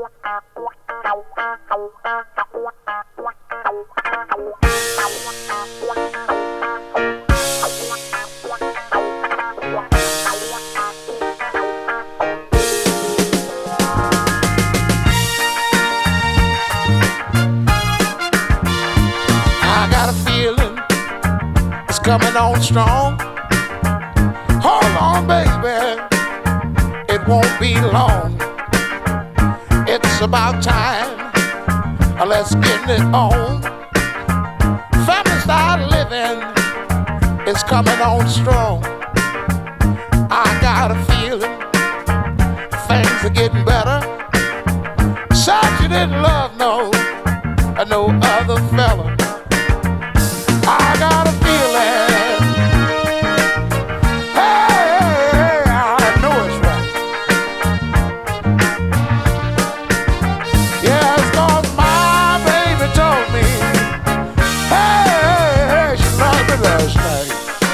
I got a feeling it's coming on strong. Hold on, baby, it won't be long. It's about time, let's get it on. Family style living is coming on strong. I got a feeling things are getting better. Said you didn't love no other fella. I got a feeling, hey, I know it's right. Yeah, it's 'cause my baby told me, hey, she loved me last night.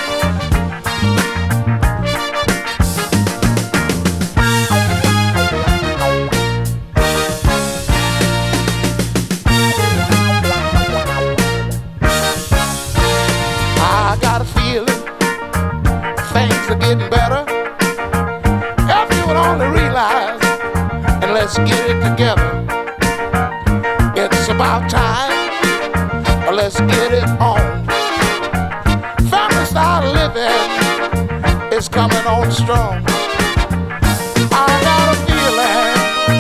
I got a feeling things are getting better. If you would only realize, and let's get it together. It's about time, let's get it on. Family style living is coming on strong. I got a feeling,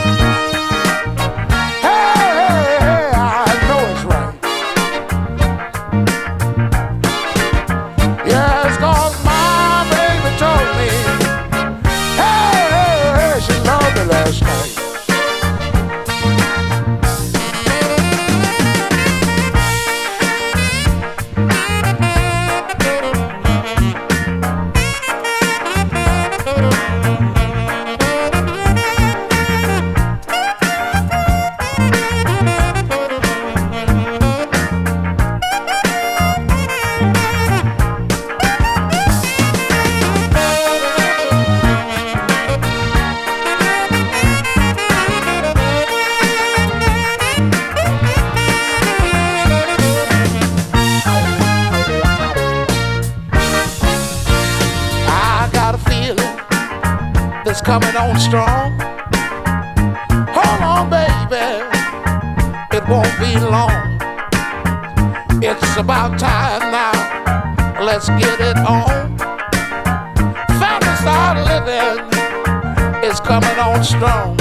hey, I know it's right. Yeah, it's 'cause my baby told me, hey, she loved me last night. I got a feeling that's coming on strong. Hold on, baby, it won't be long. It's about time now, let's get it on. Family style living is coming on strong.